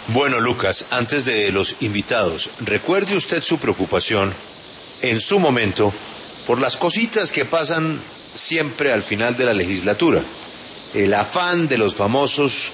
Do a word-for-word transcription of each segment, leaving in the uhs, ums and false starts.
Bueno, Lucas, antes de los invitados, recuerde usted su preocupación en su momento por las cositas que pasan siempre al final de la legislatura. El afán de los famosos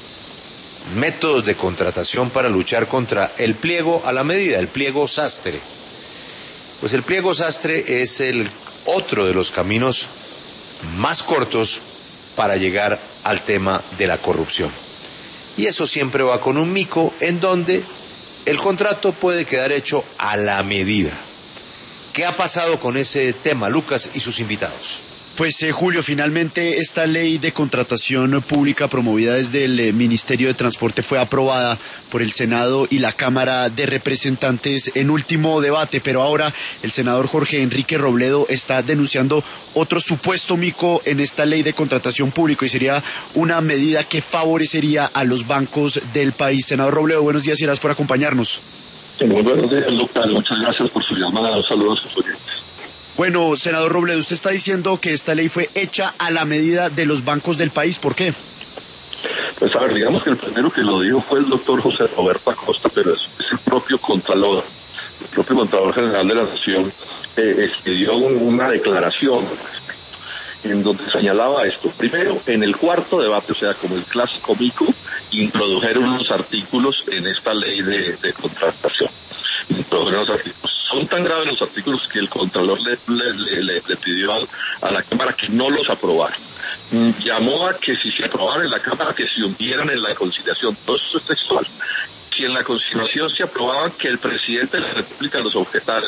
métodos de contratación para luchar contra el pliego a la medida, el pliego sastre. Pues el pliego sastre es el otro de los caminos más cortos para llegar al tema de la corrupción. Y eso siempre va con un mico en donde el contrato puede quedar hecho a la medida. ¿Qué ha pasado con ese tema, Lucas y sus invitados? Pues eh, Julio, finalmente esta ley de contratación pública promovida desde el eh, Ministerio de Transporte fue aprobada por el Senado y la Cámara de Representantes en último debate, pero ahora el senador Jorge Enrique Robledo está denunciando otro supuesto mico en esta ley de contratación pública y sería una medida que favorecería a los bancos del país. Senador Robledo, buenos días y gracias por acompañarnos. Sí, muy buenos días, Lucas. Muchas gracias por su llamada. Saludos a sus oyentes. Bueno, senador Robledo, usted está diciendo que esta ley fue hecha a la medida de los bancos del país. ¿Por qué? Pues a ver, digamos que el primero que lo dijo fue el doctor José Roberto Acosta, pero es, es el propio Contralor, el propio Contralor General de la Nación, eh, expidió un, una declaración en donde señalaba esto. Primero, en el cuarto debate, o sea, como el clásico mico, introdujeron unos artículos en esta ley de, de contratación. Introdujeron los artículos. Son tan graves los artículos que el Contralor le, le, le, le, le pidió a, a la Cámara que no los aprobara. Mm, llamó a que si se aprobara en la Cámara, que se hundieran en la conciliación. Todo eso es textual. Si en la conciliación se aprobaba, que el presidente de la República los objetara,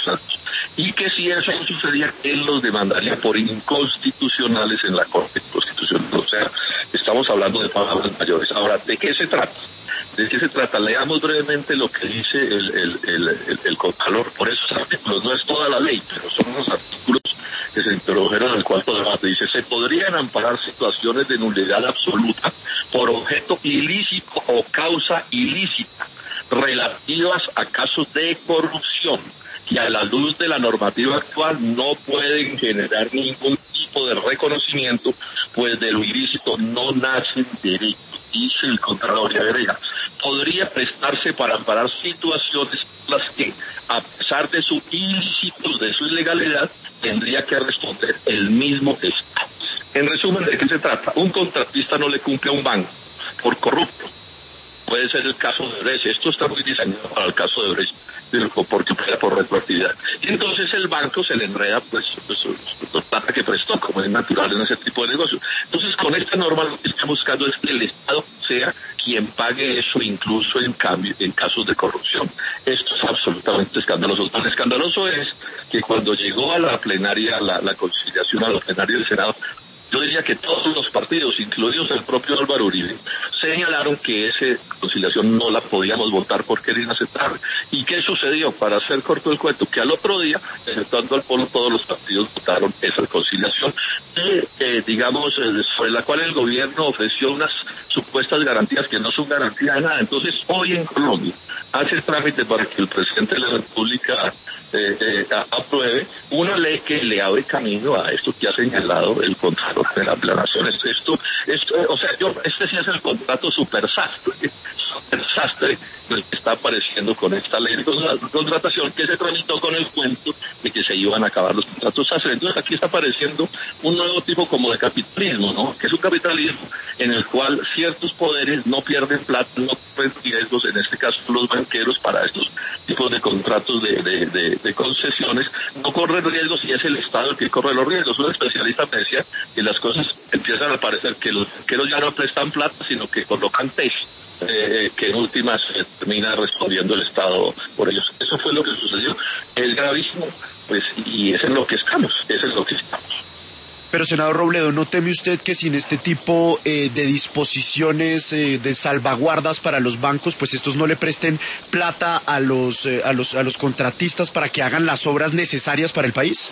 y que si eso no sucedía, él los demandaría por inconstitucionales en la Corte Constitucional. O sea, estamos hablando de palabras mayores. Ahora, ¿de qué se trata? ¿De qué se trata? Leamos brevemente lo que dice el, el, el, el, el Contralor por esos artículos. No es toda la ley, pero son unos artículos que se introdujeron en el cuarto debate. Dice, se podrían amparar situaciones de nulidad absoluta por objeto ilícito o causa ilícita relativas a casos de corrupción que a la luz de la normativa actual no pueden generar ningún tipo de reconocimiento, pues de lo ilícito no nacen derechos. Dice el Contralor y agrega, podría prestarse para amparar situaciones las que, a pesar de su ilícito, de su ilegalidad, tendría que responder el mismo Estado. En resumen, ¿de qué se trata? Un contratista no le cumple a un banco por corrupto. Puede ser el caso de Brecht. Esto está muy diseñado para el caso de Brecht, porque puede por retroactividad. Y entonces el banco se le enreda, pues, pues, pues plata que prestó, como es natural en ese tipo de negocios. Entonces, con esta norma lo que está buscando es que el Estado sea quien pague eso, incluso en cambio, en casos de corrupción. Esto es absolutamente escandaloso. Tan escandaloso es que cuando llegó a la plenaria, la, la conciliación a la plenaria del Senado, yo diría que todos los partidos, incluidos el propio Álvaro Uribe, señalaron que esa conciliación no la podíamos votar porque era inaceptable. ¿Y qué sucedió? Para hacer corto el cuento, que al otro día, exceptuando al polo, todos los partidos votaron esa conciliación, y, eh, digamos, eh, sobre la cual el gobierno ofreció unas supuestas garantías que no son garantía de nada. Entonces, hoy en Colombia hace el trámite para que el presidente de la República eh, eh, apruebe una ley que le abre camino a esto que ha señalado el Contralor de la, de la Nación. Esto, esto, esto, o sea, yo, este sí es el contrato super sastre, super sastre el que está apareciendo con esta ley de contratación que se tramitó con el cuento de que se iban a acabar los contratos sastre. Entonces aquí está apareciendo un nuevo tipo como de capitalismo, ¿no? Que es un capitalismo en el cual ciertos poderes no pierden plata, no corren riesgos, en este caso los banqueros para estos tipos de contratos de, de, de, de concesiones, no corren riesgos y es el Estado el que corre los riesgos. Un especialista me decía que las cosas empiezan a parecer que los banqueros ya no prestan plata, sino que colocan tesis. Eh, que en últimas eh, termina respondiendo el Estado por ellos. Eso fue lo que sucedió. Es gravísimo, pues, y es en lo que estamos, eso es lo que estamos. Pero, senador Robledo, ¿no teme usted que sin este tipo eh, de disposiciones eh, de salvaguardas para los bancos, pues estos no le presten plata a los, eh, a los, a los contratistas para que hagan las obras necesarias para el país?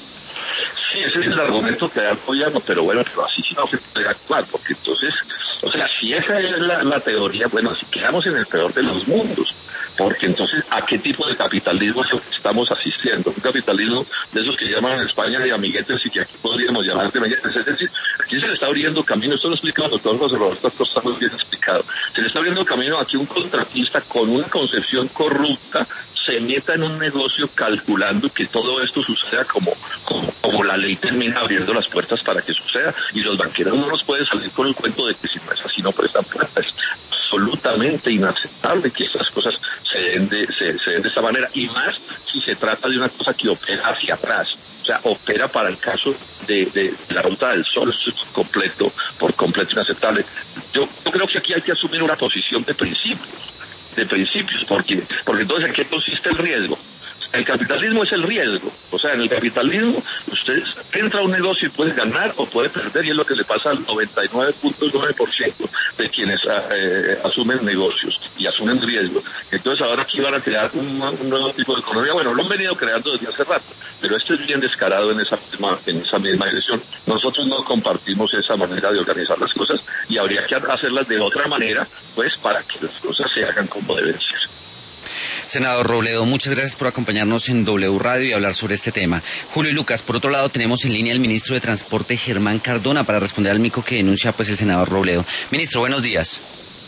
Sí, ese es el argumento que da el gobierno, pero bueno, pero así sí no se puede actuar, porque entonces, o sea, si esa es la, la teoría, bueno, si quedamos en el peor de los mundos, porque entonces, ¿a qué tipo de capitalismo es lo que estamos asistiendo? Un capitalismo de esos que llaman en España de amiguetes y que aquí podríamos llamar de amiguetes. Es decir, aquí se le está abriendo camino, esto lo explica el doctor José Roberto Acosta muy bien explicado, se le está abriendo camino a que un contratista con una concepción corrupta se meta en un negocio calculando que todo esto suceda como, como, como la ley termina abriendo las puertas para que suceda, y los banqueros no nos pueden salir con el cuento de que si no es así no prestan plata. Es absolutamente inaceptable que estas cosas se den de, se, se den de esta manera, y más si se trata de una cosa que opera hacia atrás. O sea, opera para el caso de, de, de la Ruta del Sol. Eso es completo, por completo inaceptable. Yo, yo creo que aquí hay que asumir una posición de principios, de principios, porque, porque entonces ¿en qué consiste el riesgo? El capitalismo es el riesgo. O sea, en el capitalismo usted entra a un negocio y puede ganar o puede perder, y es lo que le pasa al noventa y nueve punto nueve por ciento de quienes eh, asumen negocios y asumen riesgo. Entonces ahora aquí van a crear un, un nuevo tipo de economía. Bueno, lo han venido creando desde hace rato, pero esto es bien descarado en esa misma, en esa misma dirección. Nosotros no compartimos esa manera de organizar las cosas, y habría que hacerlas de otra manera, pues, para que las cosas se hagan como deben ser. Senador Robledo, muchas gracias por acompañarnos en W Radio y hablar sobre este tema. Julio y Lucas, por otro lado tenemos en línea al ministro de Transporte, Germán Cardona, para responder al mico que denuncia pues el senador Robledo. Ministro, buenos días.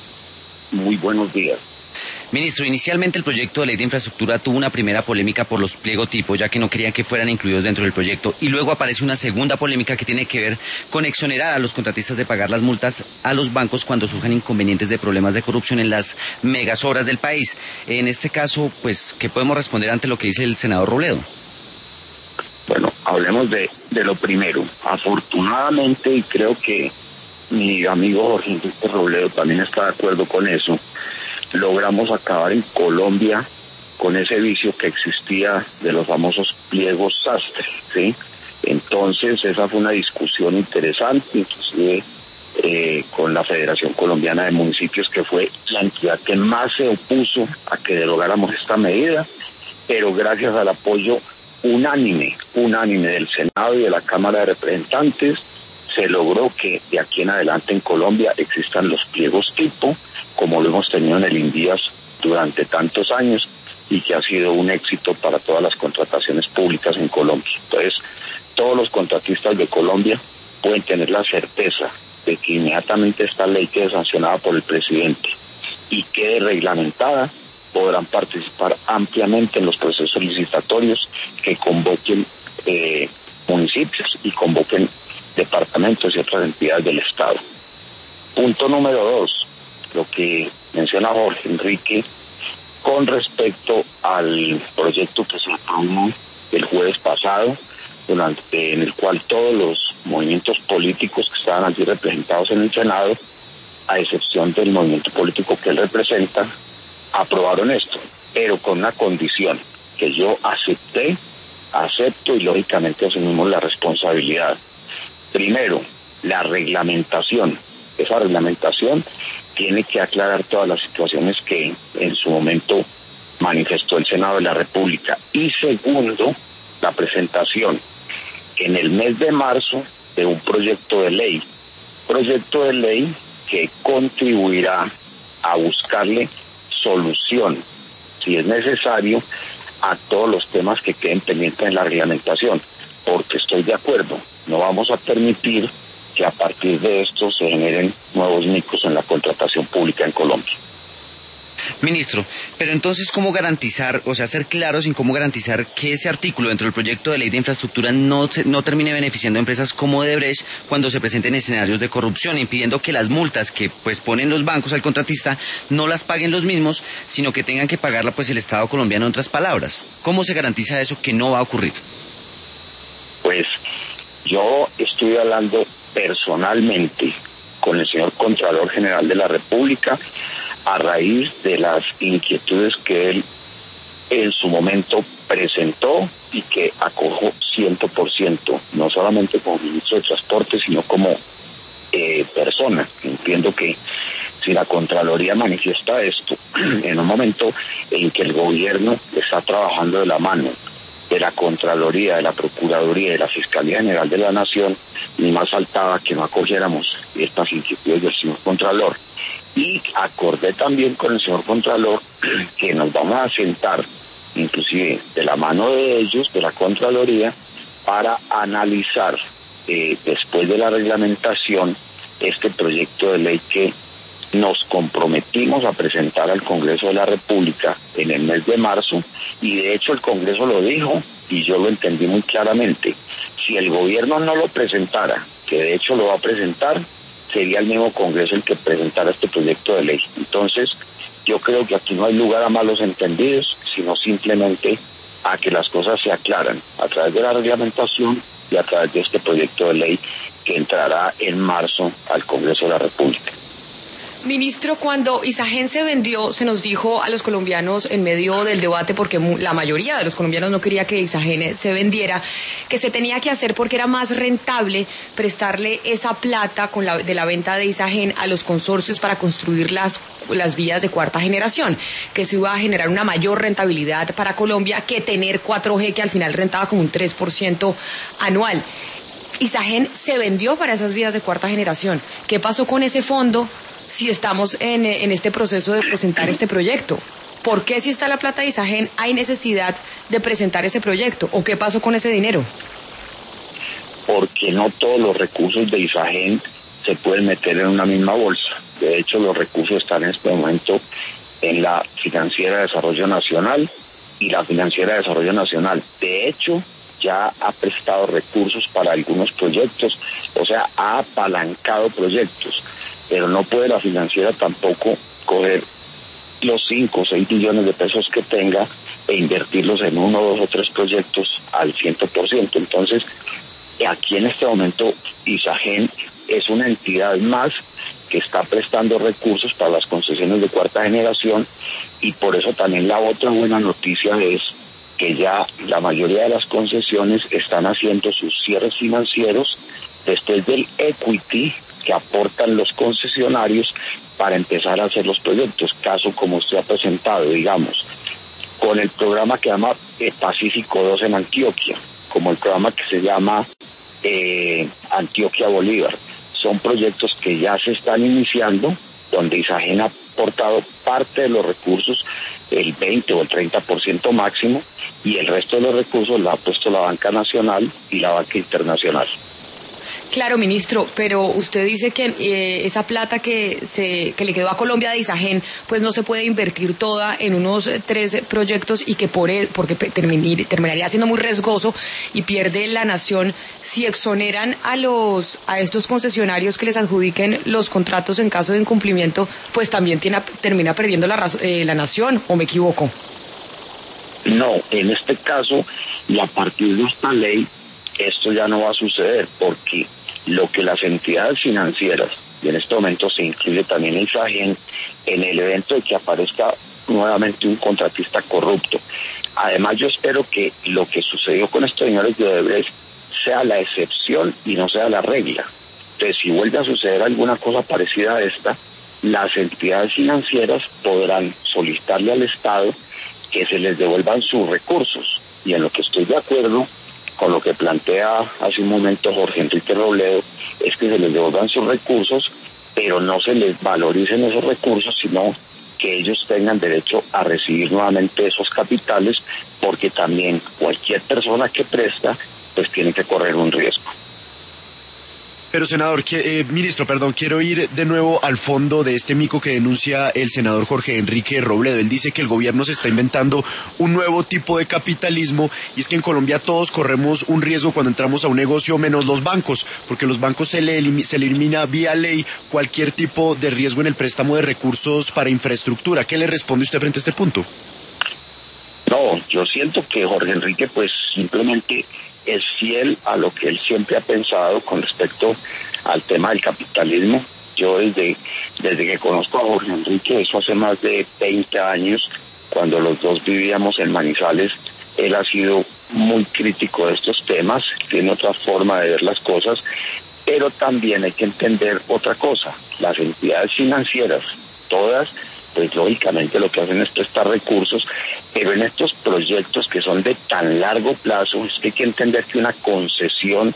Muy buenos días. Ministro, inicialmente el proyecto de ley de infraestructura tuvo una primera polémica por los pliegotipos, ya que no querían que fueran incluidos dentro del proyecto, y luego aparece una segunda polémica que tiene que ver con exonerar a los contratistas de pagar las multas a los bancos cuando surjan inconvenientes de problemas de corrupción en las megas obras del país. En este caso, pues, ¿qué podemos responder ante lo que dice el senador Robledo? Bueno, hablemos de, de lo primero. Afortunadamente, y creo que mi amigo Jorge Enrique Robledo también está de acuerdo con eso, logramos acabar en Colombia con ese vicio que existía de los famosos pliegos sastre, ¿sí? Entonces esa fue una discusión interesante, inclusive eh, con la Federación Colombiana de Municipios, que fue la entidad que más se opuso a que derogáramos esta medida, pero gracias al apoyo unánime, unánime del Senado y de la Cámara de Representantes, se logró que de aquí en adelante en Colombia existan los pliegos tipo, como lo hemos tenido en el INVIAS durante tantos años, y que ha sido un éxito para todas las contrataciones públicas en Colombia. Entonces, todos los contratistas de Colombia pueden tener la certeza de que inmediatamente esta ley quede sancionada por el presidente y quede reglamentada, podrán participar ampliamente en los procesos licitatorios que convoquen eh, municipios y convoquen departamentos y otras entidades del Estado. Punto número dos, lo que menciona Jorge Enrique con respecto al proyecto que se aprobó el jueves pasado, durante, en el cual todos los movimientos políticos que estaban allí representados en el Senado, a excepción del movimiento político que él representa, aprobaron esto, pero con una condición que yo acepté, acepto y lógicamente asumimos la responsabilidad. Primero, la reglamentación. Esa reglamentación tiene que aclarar todas las situaciones que en su momento manifestó el Senado de la República. Y segundo, la presentación en el mes de marzo de un proyecto de ley, proyecto de ley que contribuirá a buscarle solución, si es necesario, a todos los temas que queden pendientes en la reglamentación, porque estoy de acuerdo, no vamos a permitir que a partir de esto se generen nuevos micos en la contratación pública en Colombia. Ministro, pero entonces, ¿cómo garantizar, o sea, ser claros en cómo garantizar que ese artículo dentro del proyecto de ley de infraestructura no, se, no termine beneficiando a empresas como Odebrecht cuando se presenten escenarios de corrupción, impidiendo que las multas que pues ponen los bancos al contratista no las paguen los mismos, sino que tengan que pagarla pues el Estado colombiano, en otras palabras? ¿Cómo se garantiza eso que no va a ocurrir? Pues yo estoy hablando personalmente con el señor Contralor General de la República a raíz de las inquietudes que él en su momento presentó y que acojo ciento por ciento, no solamente como ministro de Transporte, sino como eh, persona. Entiendo que si la Contraloría manifiesta esto en un momento en que el gobierno está trabajando de la mano de la Contraloría, de la Procuraduría y de la Fiscalía General de la Nación, ni más faltaba que no acogiéramos estas inquietudes del señor Contralor. Y acordé también con el señor Contralor que nos vamos a sentar, inclusive de la mano de ellos, de la Contraloría, para analizar eh, después de la reglamentación este proyecto de ley que nos comprometimos a presentar al Congreso de la República en el mes de marzo, y de hecho el Congreso lo dijo y yo lo entendí muy claramente. Si el gobierno no lo presentara, que de hecho lo va a presentar, sería el mismo Congreso el que presentara este proyecto de ley. Entonces, yo creo que aquí no hay lugar a malos entendidos, sino simplemente a que las cosas se aclaran a través de la reglamentación y a través de este proyecto de ley que entrará en marzo al Congreso de la República. Ministro, cuando Isagen se vendió, se nos dijo a los colombianos en medio del debate, porque la mayoría de los colombianos no quería que Isagen se vendiera, que se tenía que hacer porque era más rentable prestarle esa plata con la, de la venta de Isagen a los consorcios para construir las, las vías de cuarta generación, que se iba a generar una mayor rentabilidad para Colombia que tener cuatro G, que al final rentaba como un tres por ciento anual. Isagen se vendió para esas vías de cuarta generación. ¿Qué pasó con ese fondo si estamos en, en este proceso de presentar este proyecto? ¿Por qué, si está la plata de Isagen, hay necesidad de presentar ese proyecto? ¿O qué pasó con ese dinero? Porque no todos los recursos de Isagen se pueden meter en una misma bolsa. De hecho, los recursos están en este momento en la Financiera de Desarrollo Nacional, y la Financiera de Desarrollo Nacional, de hecho, ya ha prestado recursos para algunos proyectos, o sea, ha apalancado proyectos. Pero no puede la financiera tampoco coger los cinco o seis billones de pesos que tenga e invertirlos en uno, dos o tres proyectos al cien por ciento. Entonces, aquí en este momento Isagen es una entidad más que está prestando recursos para las concesiones de cuarta generación, y por eso también la otra buena noticia es que ya la mayoría de las concesiones están haciendo sus cierres financieros después del equity que aportan los concesionarios para empezar a hacer los proyectos, caso como usted ha presentado, digamos, con el programa que se llama eh, Pacífico dos en Antioquia, como el programa que se llama eh, Antioquia Bolívar. Son proyectos que ya se están iniciando, donde Isagen ha aportado parte de los recursos, el veinte o el treinta por ciento máximo, y el resto de los recursos lo ha puesto la banca nacional y la banca internacional. Claro, ministro, pero usted dice que eh, esa plata que se que le quedó a Colombia de Isagen, pues no se puede invertir toda en unos eh, tres proyectos, y que por el, porque terminir, terminaría siendo muy riesgoso y pierde la nación. Si exoneran a los a estos concesionarios que les adjudiquen los contratos en caso de incumplimiento, pues también tiene, termina perdiendo la, eh, la nación, ¿o me equivoco? No, en este caso, y a partir de esta ley, esto ya no va a suceder, porque lo que las entidades financieras, y en este momento se incluye también el Isagen, en el evento de que aparezca nuevamente un contratista corrupto. Además, yo espero que lo que sucedió con estos señores de Odebrecht sea la excepción y no sea la regla. Entonces, si vuelve a suceder alguna cosa parecida a esta, las entidades financieras podrán solicitarle al Estado que se les devuelvan sus recursos. Y en lo que estoy de acuerdo con lo que plantea hace un momento Jorge Enrique Robledo, es que se les devuelvan sus recursos, pero no se les valoricen esos recursos, sino que ellos tengan derecho a recibir nuevamente esos capitales, porque también cualquier persona que presta, pues tiene que correr un riesgo. Pero senador, que, eh, ministro, perdón, quiero ir de nuevo al fondo de este mico que denuncia el senador Jorge Enrique Robledo. Él dice que el gobierno se está inventando un nuevo tipo de capitalismo, y es que en Colombia todos corremos un riesgo cuando entramos a un negocio, menos los bancos, porque los bancos se le, elim- se le elimina vía ley cualquier tipo de riesgo en el préstamo de recursos para infraestructura. ¿Qué le responde usted frente a este punto? No, yo siento que Jorge Enrique pues simplemente es fiel a lo que él siempre ha pensado con respecto al tema del capitalismo. Yo desde, desde que conozco a Jorge Enrique, eso hace más de veinte años, cuando los dos vivíamos en Manizales, él ha sido muy crítico de estos temas, tiene otra forma de ver las cosas, pero también hay que entender otra cosa. Las entidades financieras, todas, pues lógicamente lo que hacen es prestar recursos, pero en estos proyectos que son de tan largo plazo, es que hay que entender que una concesión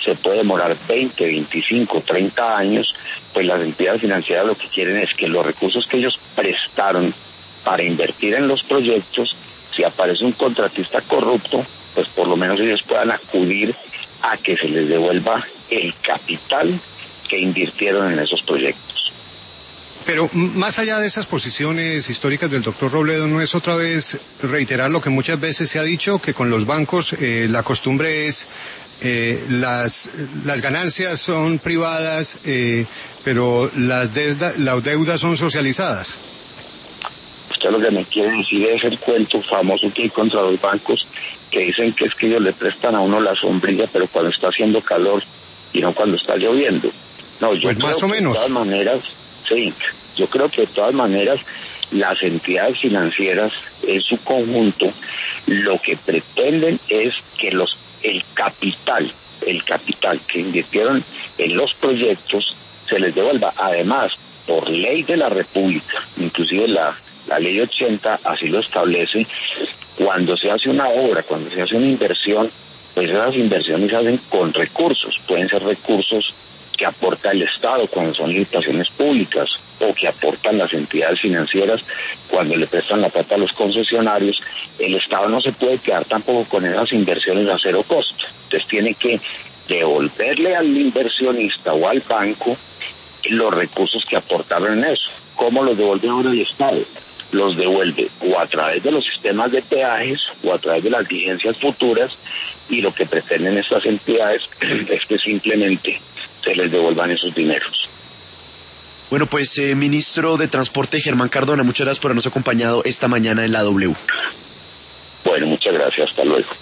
se puede demorar veinte, veinticinco, treinta años, pues las entidades financieras lo que quieren es que los recursos que ellos prestaron para invertir en los proyectos, si aparece un contratista corrupto, pues por lo menos ellos puedan acudir a que se les devuelva el capital que invirtieron en esos proyectos. Pero más allá de esas posiciones históricas del doctor Robledo, ¿no es otra vez reiterar lo que muchas veces se ha dicho, que con los bancos eh, la costumbre es eh, las, las ganancias son privadas, eh, pero las, deuda, las deudas son socializadas? Usted lo que me quiere decir es el cuento famoso que hay contra los bancos, que dicen que es que ellos le prestan a uno la sombrilla, pero cuando está haciendo calor y no cuando está lloviendo. No, yo pues creo más o que menos. De todas maneras, sí, yo creo que de todas maneras las entidades financieras en su conjunto lo que pretenden es que los el capital, el capital que invirtieron en los proyectos se les devuelva. Además, por ley de la República, inclusive la, la ley ochenta así lo establece, cuando se hace una obra, cuando se hace una inversión, pues esas inversiones se hacen con recursos, pueden ser recursos que aporta el Estado cuando son licitaciones públicas o que aportan las entidades financieras cuando le prestan la plata a los concesionarios. El Estado no se puede quedar tampoco con esas inversiones a cero costo, entonces tiene que devolverle al inversionista o al banco los recursos que aportaron en eso. ¿Cómo los devuelve ahora el Estado? Los devuelve o a través de los sistemas de peajes o a través de las vigencias futuras, y lo que pretenden estas entidades es que simplemente se les devuelvan esos dineros. Bueno, pues eh, ministro de Transporte Germán Cardona, muchas gracias por habernos acompañado esta mañana en la W. Bueno, muchas gracias, hasta luego.